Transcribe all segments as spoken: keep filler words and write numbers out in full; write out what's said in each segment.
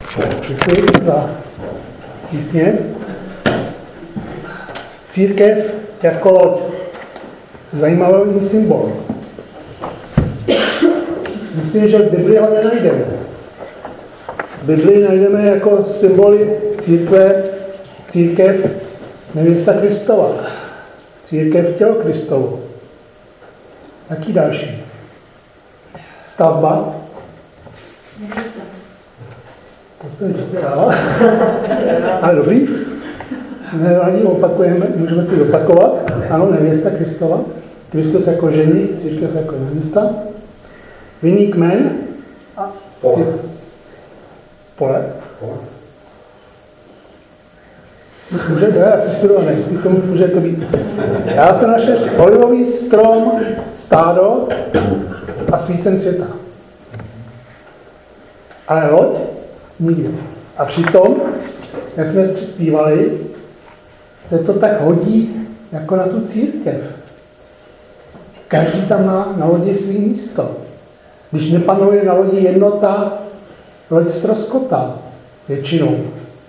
Děkuji za písně. Církev jako loď. Zajímavý symbol. Myslím, že v Biblii ho nenajdeme. V Biblii najdeme jako symboly církve, církev nevěsta Kristova. Církev tělo Kristovo. Jaký další? Stavba. Nevěsta. To jsem říkala. Ale dobrý. Nevadí, opakujeme, můžeme si opakovat. Ano, nevěsta Kristova. Kristus jako žení, církev jako nevěsta. Vinný kmen. A Pole. Pole. Může to, já jsem studovaný, ty tomu může to být. Já jsem našel olivový strom, stádo a svícen světa. Ale loď nikdy. A přitom, jak jsme zpívali, se to tak hodí jako na tu církev. Každý tam má na lodi svý místo. Když nepanuje na lodi jednota, loď ztroskotá většinou.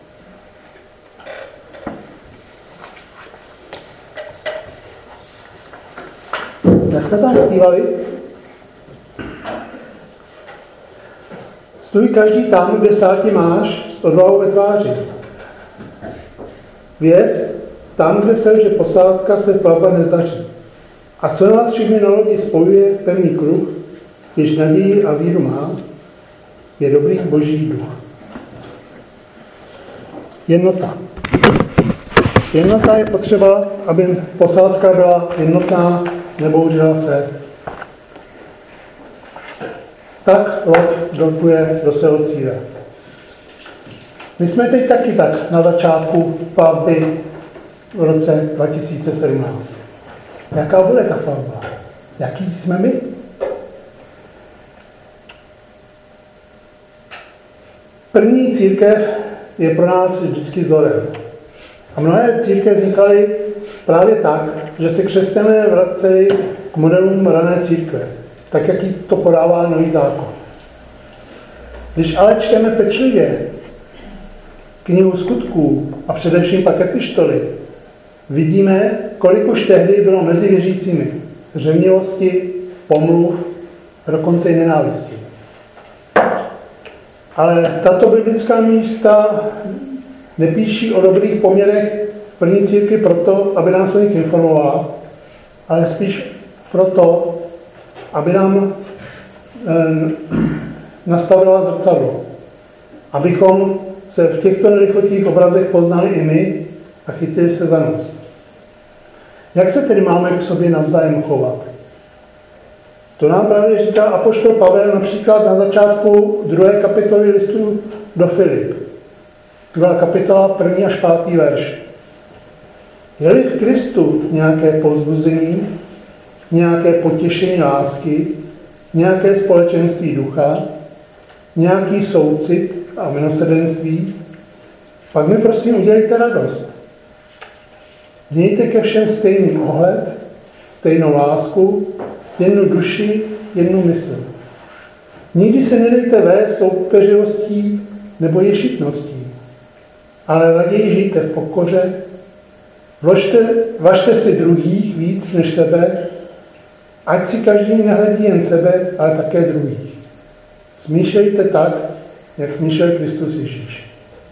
Jak jsme tam zpívali? Stůj každý tam, kde sáti máš, s odvahou ve tváři. Věz, tam, kde selže posádka, se plavba nezdaří. A co nás všechny na lodi spojuje v pevný kruh, když naději a víru má, je dobrý boží duch. Jednota. Jednota je potřeba, aby posádka byla jednotná, nebouřila se. Tak loď dotuje do svého cíle. My jsme teď taky tak na začátku plavby v roce dva tisíce sedmnáct. Jaká bude ta plavba? Jaký jsme my? První církev je pro nás vždycky vzorem. A mnohé církve vznikaly právě tak, že se křesťané vraceli k modelům rané církve, tak jak jí to podává Nový zákon. Když ale čteme pečlivě knihu Skutků a především pak epištoly, vidíme, kolik už tehdy bylo mezi věřícími řevnivosti, pomluv, dokonce i nenávisti. Ale tato biblická místa nepíší o dobrých poměrech první církvi proto, aby nás o nich informovala, ale spíš proto, aby nám e, nastavila zrcadlo. Abychom se v těchto nelichotých obrazech poznali i my a chytili se za nos. Jak se tedy máme k sobě navzájem chovat? To nám právě říká apoštol Pavel například na začátku druhé kapitoly listu do Filip. Druhá kapitola, první až pátý verš. Je-li v Kristu nějaké povzbuzení, nějaké potěšení lásky, nějaké společenství ducha, nějaký soucit a milosrdenství, pak mi prosím udělejte radost. Mějte ke všem stejný ohled, stejnou lásku, jednu duši, jednu mysl. Nikdy se nedejte vést soupeřivostí nebo ješitností, ale raději žijte v pokoře, vložte, važte si druhých víc než sebe, ať si každý nehledí jen sebe, ale také druhých. Smýšlejte tak, jak smýšlel Kristus Ježíš.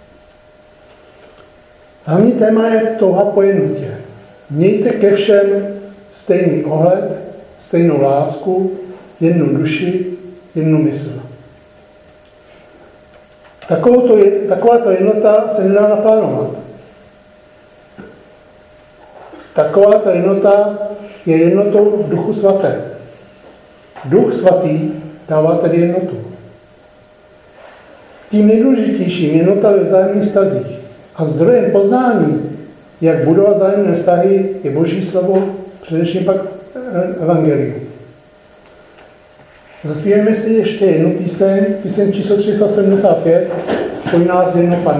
Hlavní téma je touha po jednotě. Mějte ke všem stejný ohled, stejnou lásku, jednu duši, jednu mysl. Takováto jednota se nedá naplánovat. Takováto jednota je jednotou v Duchu Svaté. Duch Svatý dává tedy jednotu. Tím nejdůležitějším je jednota ve vzájemných vztazích. A zdrojem poznání, jak budovat vzájemné vztahy, je Boží slovo, především pak evangelium. Zaspívejme si ještě jednu píseň, píseň číslo tři sta sedmdesát pět, Spoj nás jedno, Pane.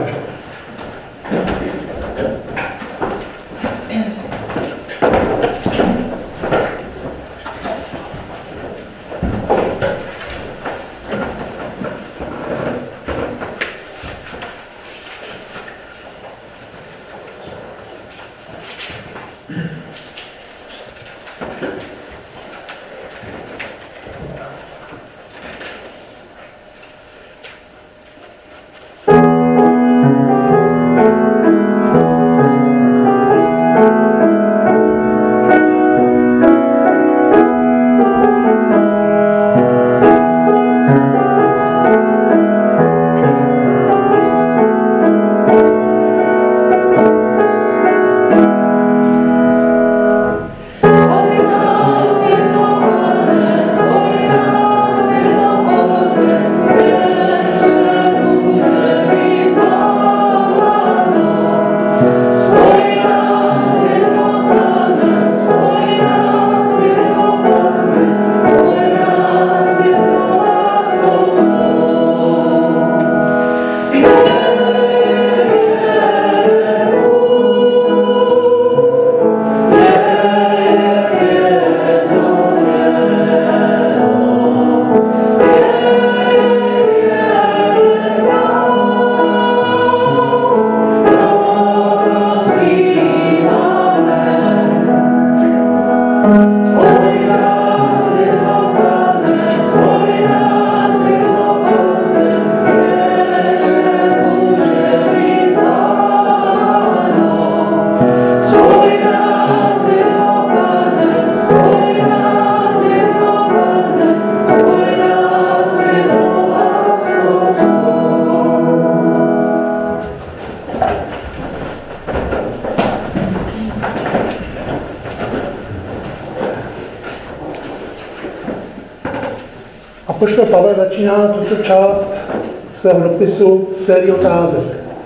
Apoštol Pavel začíná tuto část svého dopisu sérii otázek.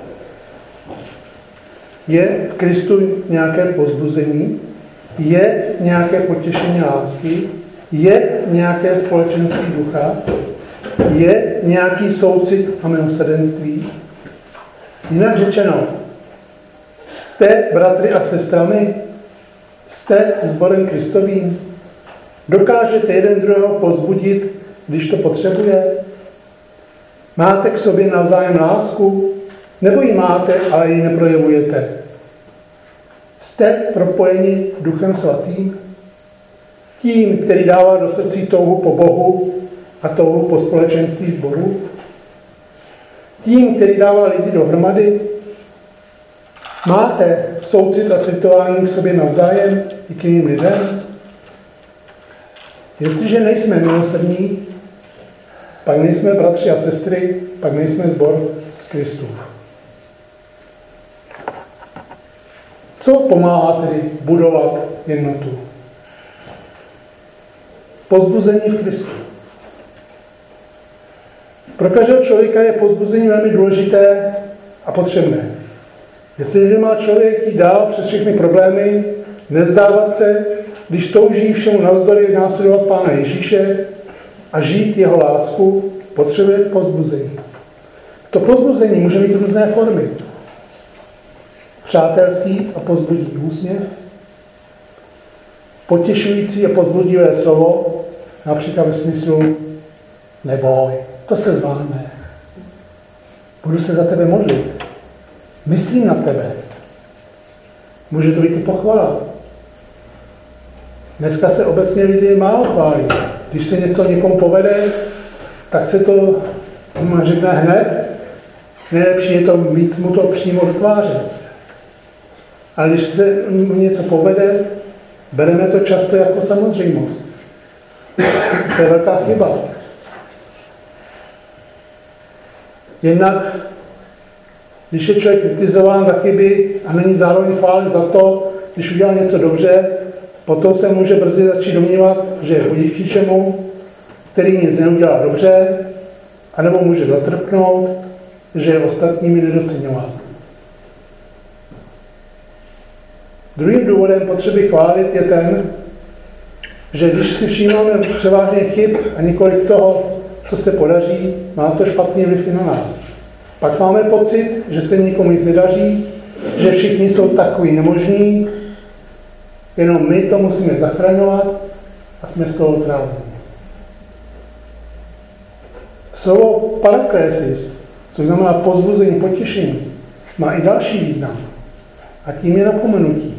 Je v Kristu nějaké povzbuzení? Je nějaké potěšení lásky? Je nějaké společenství ducha? Je nějaký soucit a milosrdenství? Jinak řečeno, jste bratry a sestrami? Jste sborem Kristovým? Dokážete jeden druhého povzbudit, když to potřebuje? Máte k sobě navzájem lásku? Nebo ji máte, ale ji neprojevujete? Jste propojeni Duchem Svatým? Tím, který dává do srdcí touhu po Bohu a touhu po společenství sboru? Tím, který dává lidi dohromady? Máte soucit a světování k sobě navzájem i k jiným lidem? Jestliže nejsme milosrdní, pak nejsme bratři a sestry, pak nejsme sbor Kristův. Co pomáhá tedy budovat jednotu? Povzbuzení v Kristu. Pro každého člověka je povzbuzení velmi důležité a potřebné. Jestliže má člověk jít dál přes všechny problémy, nevzdávat se, když touží všemu navzdory následovat Pána Ježíše a žít jeho lásku, potřebuje povzbuzení. To povzbuzení může mít různé formy. Přátelský a povzbudivý úsměv, potěšující a povzbudivé slovo, například ve smyslu neboj, to se zvládne. Budu se za tebe modlit. Myslím na tebe. Může to být i pochvala. Dneska se obecně lidi málo chválí. Když se něco někomu povede, tak se to řekne hned. Nejlepší je to mít mu to přímo do tváře. Ale když se mu něco povede, bereme to často jako samozřejmost. To je velká chyba. Jednak, když je člověk kritizován za chyby a není zároveň chválen za to, když udělal něco dobře, potom se může brzy začít domnívat, že je hodí k ničemu, který nic neudělá dobře, anebo může zatrpnout, že je ostatními nedoceňovat. Druhým důvodem potřeby chválit je ten, že když si všímáme převážně chyb a několik toho, co se podaří, má to špatný vliv na nás. Pak máme pocit, že se nikomu nic nedaří, že všichni jsou takový nemožní, jenom my to musíme zachraňovat a jsme z toho trávní. Slovo paraklésis, což znamená povzbuzení, potěšení, má i další význam. A tím je napomenutí.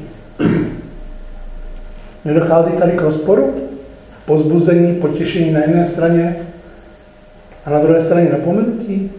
Nedochází tady k rozporu? Povzbuzení, potěšení na jedné straně a na druhé straně napomenutí?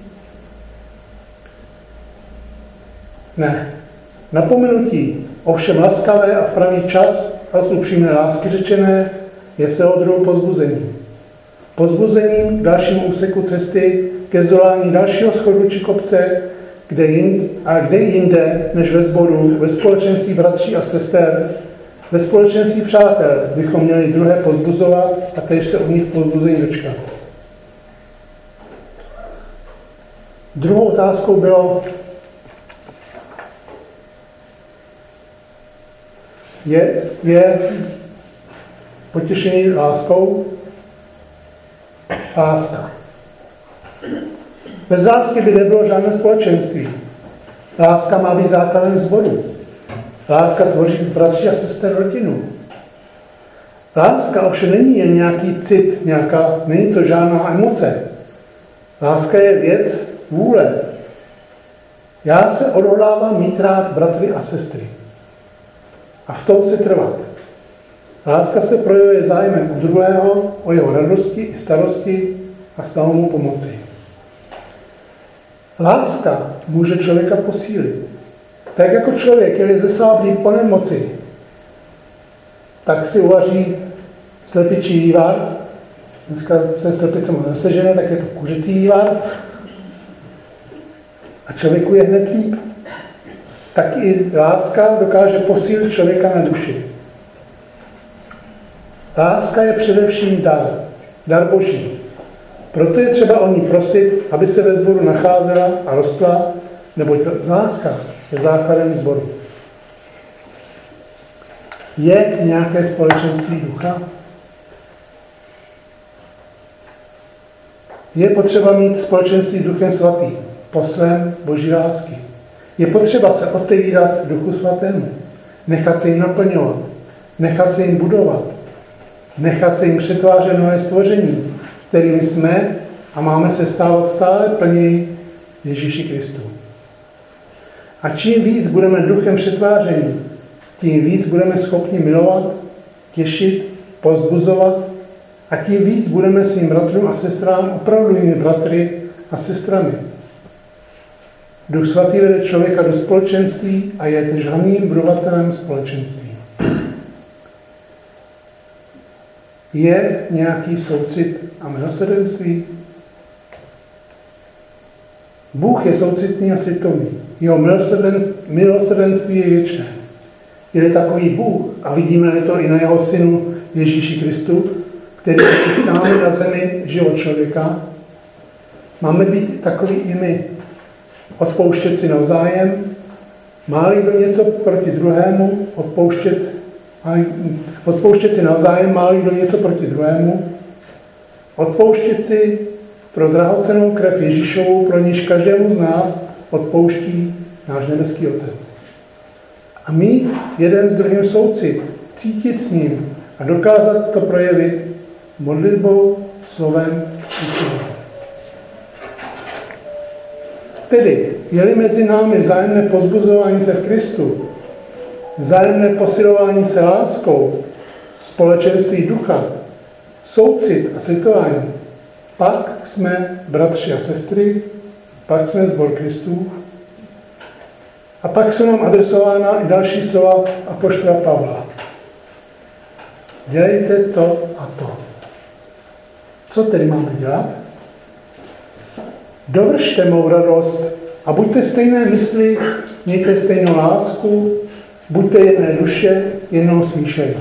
Ne. Napomenutí, ovšem laskavé a v pravý čas a s upřímné lásky řečené, je se o druhou povzbuzení. Povzbuzením k dalšímu úseku cesty ke zdolání dalšího schodu či kopce, kde jind, a kde jinde, než ve sboru, ve společenství bratří a sester, ve společenství přátel, bychom měli druhé povzbuzovat a též se od nich povzbuzení dočkat. Druhou otázkou bylo, je, je potěšení láskou? Láska. Bez lásky by nebylo žádné společenství. Láska má být základem sboru. Láska tvoří bratří a sester rodinu. Láska ovšem není jen nějaký cit, nějaká, není to žádná emoce. Láska je věc vůle. Já se odhodlávám mít rád bratry a sestry. A v tom se trvat. Láska se projevuje zájmem o druhého, o jeho radosti i starosti a snahu mu pomoci. Láska může člověka posílit. Tak jako člověk, který zesáblý po nemoci, tak si uvaří slepičí vývar. Dneska se slepice moc nesežené, tak je to kuřecí vývar. A člověku je hned líp. Tak i láska dokáže posílit člověka na duši. Láska je především dar. Dar Boží. Proto je třeba o ní prosit, aby se ve sboru nacházela a rostla, neboť láska je základem sboru. Je nějaké společenství ducha? Je potřeba mít společenství s Duchem Svatým, poslem Boží lásky. Je potřeba se otevírat Duchu Svatému, nechat se jim naplňovat, nechat se jim budovat, nechat se jim přetvářet nové stvoření, kterými jsme a máme se stávat stále plněji Ježíši Kristu. A čím víc budeme duchem přetváření, tím víc budeme schopni milovat, těšit, povzbuzovat a tím víc budeme svým bratrům a sestrám opravdovými bratry a sestrami. Duch Svatý vede člověka do společenství a je tež hlavním budovatelem společenství. Je nějaký soucit a milosrdenství? Bůh je soucitný a světovný. Jeho milosrdenství je věčné. Je takový Bůh, a vidíme to i na jeho synu Ježíši Kristu, který s námi na zemi život člověka. Máme být takový i my. Odpouštět si navzájem, má-li kdo něco proti druhému, odpouštět, odpouštět si navzájem, má-li kdo něco proti druhému, odpouštět si pro drahocennou krev Ježíšovou, pro níž každému z nás odpouští náš nebeský Otec. A mít jeden s druhým soucit, cítit s ním a dokázat to projevit modlitbou, slovem i silou. Tedy, je-li mezi námi vzájemné pozbuzování se v Kristu, vzájemné posilování se láskou, společenství ducha, soucit a slitování, pak jsme bratři a sestry, pak jsme sbor Kristův a pak jsou nám adresována i další slova apoštola Pavla. Dělejte to a to. Co tedy máme dělat? Dovršte mou radost a buďte stejné mysli, mějte stejnou lásku, buďte jedné duše, jednou smýšlení.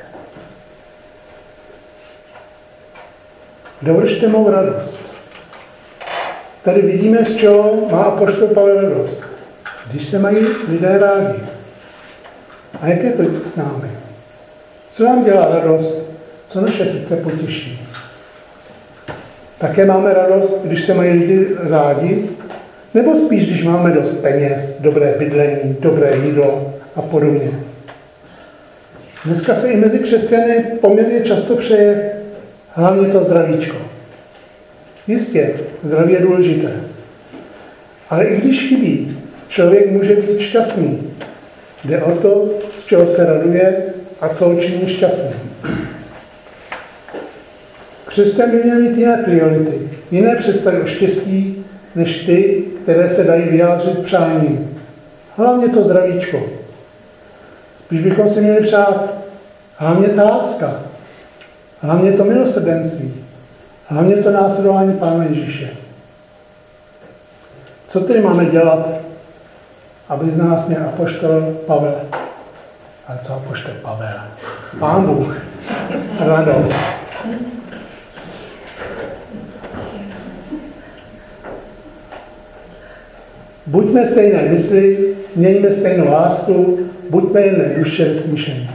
Dovršte mou radost. Tady vidíme, z čeho má apoštol Pavel radost. Když se mají lidé rádi. A jak je to s námi? Co nám dělá radost? Co naše srdce potěší? Také máme radost, když se mají lidi rádi, nebo spíš, když máme dost peněz, dobré bydlení, dobré jídlo a podobně. Dneska se i mezi křesťany poměrně často přeje hlavně to zdravíčko. Jistě, zdraví je důležité. Ale i když chybí, člověk může být šťastný. Jde o to, z čeho se raduje a co ho činí šťastný. Křesťan by měl mít jiné priority, jiné představy o štěstí, než ty, které se dají vyjádřit přáním. Hlavně to zdravíčko. Spíš bychom si měli přát hlavně ta láska, hlavně to milosrdenství, hlavně to následování Pána Ježíše. Co tedy máme dělat, aby z nás měl apoštol Pavel? Ale co apoštol Pavel? Pán Bůh. Radost. Buďme stejné mysli, mějme stejnou lásku, buďme jedné duše ve smýšlení.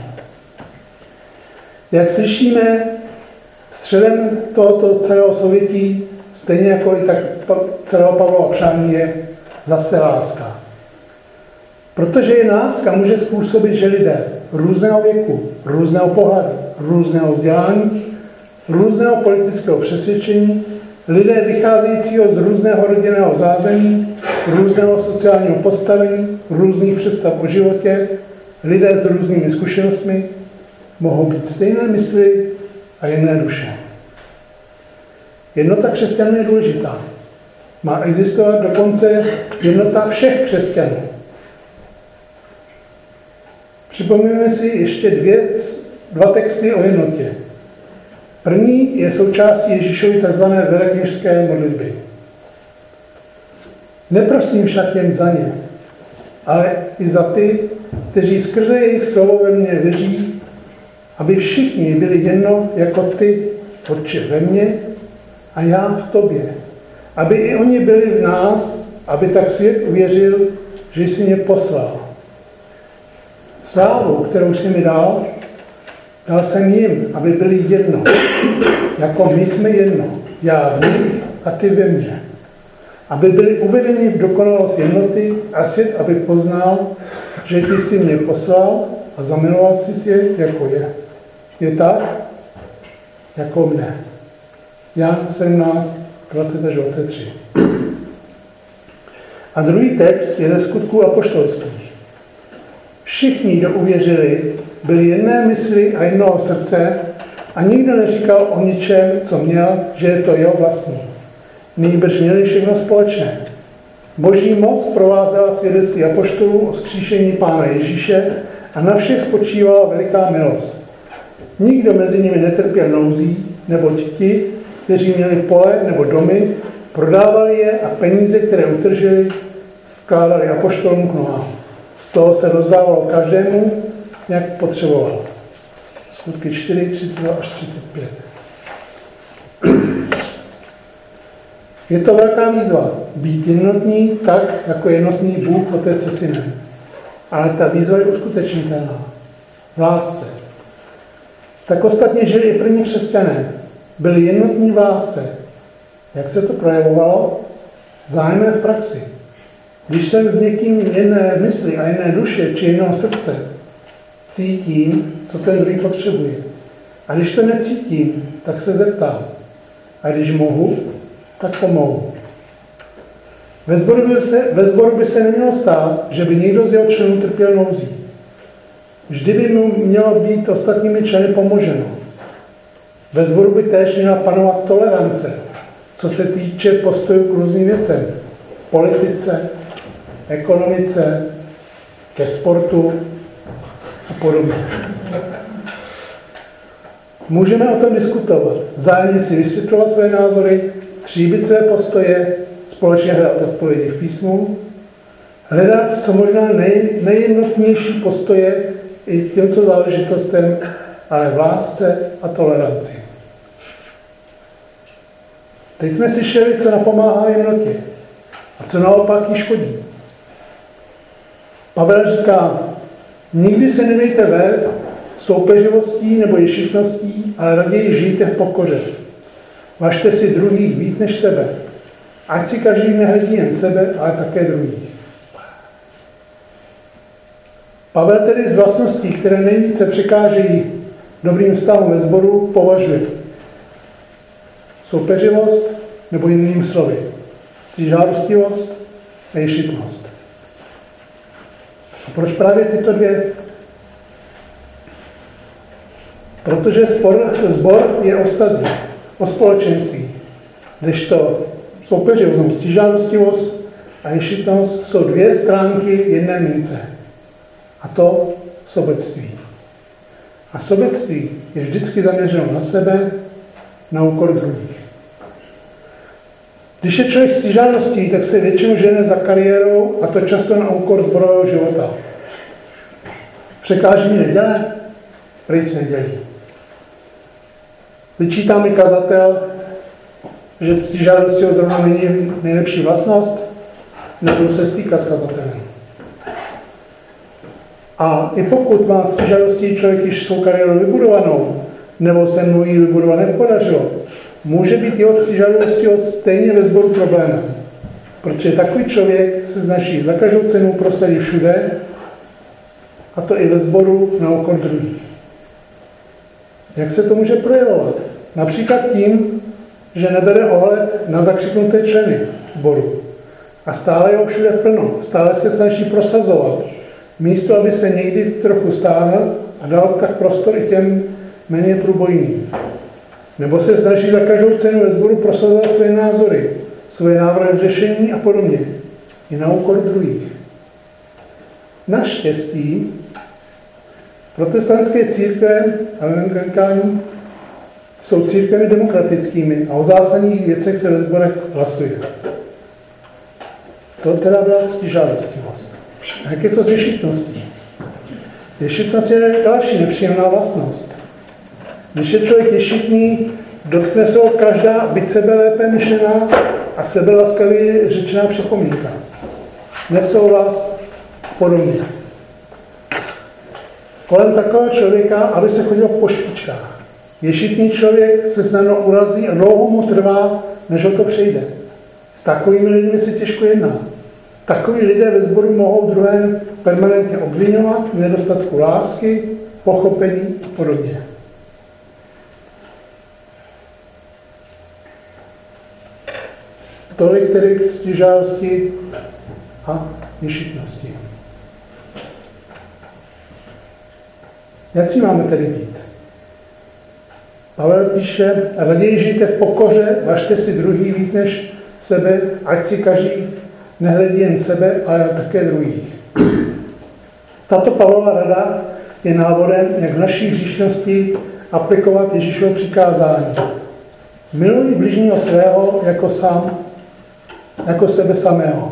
Jak slyšíme, středem tohoto celého souvětí, stejně jako i tak celého Pavlova přání, je zase láska. Protože jen láska může způsobit, že lidé různého věku, různého pohlaví, různého vzdělání, různého politického přesvědčení, lidé vycházejícího z různého rodinného zázemí, různého sociálního postavení, různých představ o životě, lidé s různými zkušenostmi, mohou být stejné mysli a jedné duše. Jednota křesťanů je důležitá. Má existovat dokonce jednota všech křesťanů. Připomínáme si ještě dvě, dva texty o jednotě. První je součástí Ježíšovy tzv. Velekněžské modlitby. Neprosím však jen za ně, ale i za ty, kteří skrze jejich slovo ve mně věří, aby všichni byli jedno jako ty, Otče, ve mně a já v tobě. Aby i oni byli v nás, aby tak svět uvěřil, že jsi mě poslal. Slávu, kterou jsi mi dal, dal jsem jim, aby byli jedno. Jako my jsme jedno. Já v nich a ty ve mně. Aby byli uvedeni v dokonalost jednoty a svět, aby poznal, že ty jsi mě poslal a zamiloval jsi je, jako je. Je tak, jako mne. Jan sedmnáct, dvacet až dvacet tři. A druhý text je ze Skutků apoštolských. Všichni, kdo uvěřili, byli jedné mysli a jednoho srdce a nikdo neříkal o ničem, co měl, že je to jeho vlastní. Nýbrž měli všechno společné. Boží moc provázela svědectví apoštolů o vzkříšení Pána Ježíše a na všech spočívala veliká milost. Nikdo mezi nimi netrpěl nouzí, neboť ti, kteří měli pole nebo domy, prodávali je a peníze, které utržili, skládali apoštolům k nohám. Z toho se rozdávalo každému, jak potřeboval. Skutky čtyři, třicet dva až třicet pět. Je to velká výzva být jednotný tak, jako jednotný Bůh, Otec se Synem. Ale ta výzva je uskutečnitelná. V lásce. Tak ostatně žili i první křesťané. Byli jednotní v lásce. Jak se to projevovalo? Zájemné v praxi. Když jsem s někým jedné mysli a jedné duše či jednoho srdce, cítím, co ten druhý potřebuje. A když to necítím, tak se zeptám. A když mohu, tak pomohu. Ve sboru by se, ve sboru by se nemělo stát, že by někdo z jeho členů trpěl nouzí. Vždy by mu mělo být ostatními členy pomoženo. Ve sboru by též měla panovat tolerance, co se týče postojů k různým věcem. Politice, ekonomice, ke sportu a podobně. Můžeme o tom diskutovat, vzájemně si vysvětlovat své názory, tříbit své postoje, společně hledat odpovědi v písmu, hledat co možná nej, nejjednotnější postoje i k těmto záležitostem, ale v lásce a toleranci. Teď jsme slyšeli, co napomáhá jednotě a co naopak jí škodí. Pavel říká, nikdy se nedejte vést soupeřivostí nebo ješitností, ale raději žijte v pokoře. Važte si druhých víc než sebe. Ať si každý nehledí jen sebe, ale také druhých. Pavel tedy z vlastností, které nejvíce překážejí dobrým vztahům ve sboru, považuje soupeřivost nebo jinými slovy žádostivost a ješitnost. A proč právě tyto dvě? Protože spor, sbor je o vztazích, o společenství, kdežto soupeřivost, žádostivost a ješitnost jsou dvě stránky jedné mince. A to sobectví. A sobectví je vždycky zaměřeno na sebe, na úkor druhých. Když je člověk s žádostí, tak se většinou žene za kariérou a to často na úkor sborového života. Překáží mi neděle? Pryč nedělí. Vyčítá mi kazatel, že s žádostí zrovna není nejlepší vlastnost, nebudu se stýkat s kazatelem. A i pokud má s žádostí člověk již svou kariéru vybudovanou, nebo se mu ji vybudovat nepodařilo, může být jeho žádostí stejně ve sboru problémem. Protože takový člověk se snaží za každou cenu prosadit všude, a to i ve sboru na úkor druhých. Jak se to může projevovat? Například tím, že nebere ohled na zakřiknuté členy sboru. A stále je ho všude plno. Stále se snaží prosazovat. Místo, aby se někdy trochu stáhl a dal tak prostor i těm méně průbojným. Nebo se snaží za každou cenu ve sboru prosazovat své názory, své návrhy řešení a podobně. I na úkor druhých. Naštěstí protestantské církve a evangelikální jsou církvemi demokratickými a o zásadních věcech se ve sborech hlasuje. To teda byla ctižádostivost. A jak je to s ješitností? Ješitnost je další nepříjemná vlastnost. Když je člověk ješitný, Dotkne se ho každá byť sebe lépe myšlená a sebelaskavě řečená připomínka. Nesouhlas, podobně. Kolem takového člověka, aby se chodil po špičkách. Ješitný člověk se snadno urazí a dlouho mu trvá, než ho to přejde. S takovými lidmi se těžko jedná. Takoví lidé ve sboru mohou druhé permanentně obvinovat v nedostatku lásky, pochopení a podobně. Tolik tedy k ctižádosti a ješitnosti. Jak si máme tedy být? Pavel píše, raději žijte v pokoře, važte si druhý víc než sebe, ať si každý nehledí jen sebe, ale také druhých. Tato Pavlova rada je návodem, jak v naší hříšnosti aplikovat Ježíšovo přikázání. Miluj bližního svého jako sám, jako sebe samého.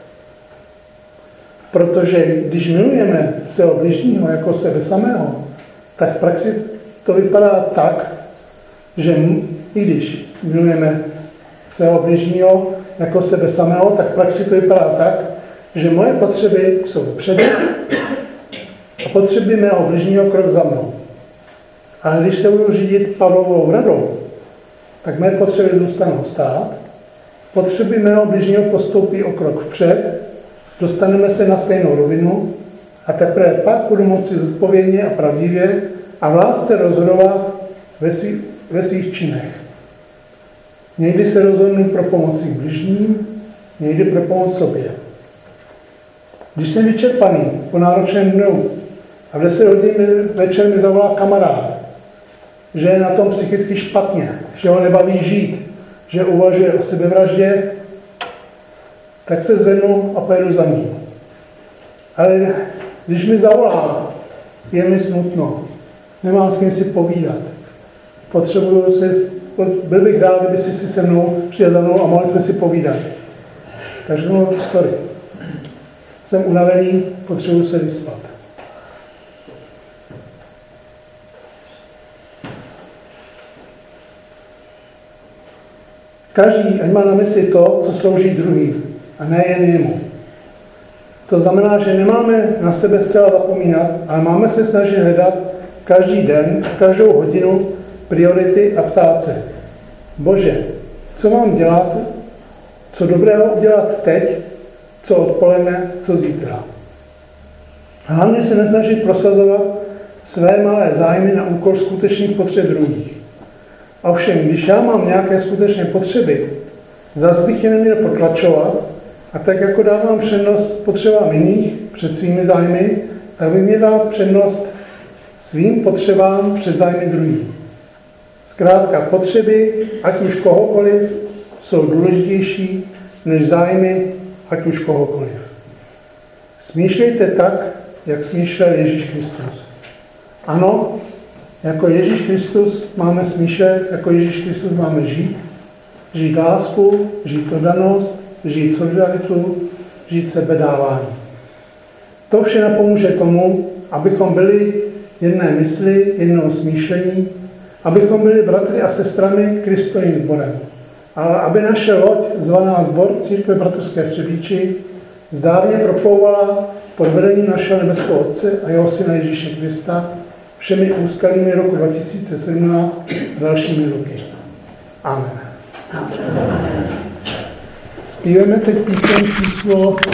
Protože když milujeme svého bližního jako sebe samého, tak v praxi to vypadá tak, že i když milujeme svého bližního jako sebe samého, tak v praxi to vypadá tak, že moje potřeby jsou před a potřeby mého bližního krok za mnou. Ale když se budu řídit Pavlovou radou, tak mé potřeby zůstanou stát, potřeby mého bližního postoupí o krok vpřed, dostaneme se na stejnou rovinu a teprve pak budu moci zodpovědně a pravdivě a v lásce rozhodovat ve svých, ve svých činech. Někdy se rozhodnu pro pomoc svým bližním, někdy pro pomoc sobě. Když jsem vyčerpaný po náročném dnu a v deset hodin večer mi zavolá kamarád, že je na tom psychicky špatně, že ho nebaví žít, že uvažuje o sebevraždě, tak se zvednu a pojedu za ním. Ale když mi zavolá, je mi smutno, nemám s kým si povídat. Potřebuju si, byl bych rád, kdyby si si se mnou přijel za mnou a mohli jsme si povídat. Takže no, sorry. Jsem unavený, potřebuju se vyspat. Každý, ať má na mysli to, co slouží druhým, a ne jen jemu. To znamená, že nemáme na sebe zcela zapomínat, ale máme se snažit hledat každý den, každou hodinu priority a ptát se: Bože, co mám dělat, co dobrého udělat teď, co odpoledne, co zítra. Hlavně se nesnažit prosazovat své malé zájmy na úkor skutečných potřeb druhých. Ovšem, když já mám nějaké skutečné potřeby, zas bych je neměl potlačovat a tak jako dávám přednost potřebám jiných před svými zájmy, tak bych měl dát přednost svým potřebám před zájmy druhých. Zkrátka potřeby, ať už kohokoliv, jsou důležitější než zájmy, ať už kohokoliv. Smýšlejte tak, jak smýšlel Ježíš Kristus. Ano, jako Ježíš Kristus máme smýšlet, jako Ježíš Kristus máme žít. Žít lásku, žít oddanost, žít solidaritu, žít sebedávání. To vše napomůže tomu, abychom byli jedné mysli, jednoho smýšlení, abychom byli bratry a sestrami Kristovým sborem. Ale aby naše loď, zvaná Sbor Církve bratrské v Třebíči, zdárně proplouvala pod vedením našeho nebeského Otce a jeho Syna Ježíše Krista všemi úskalími roku dva tisíce sedmnáct a dalšími roky. Amen. Zpíváme teď píseň číslo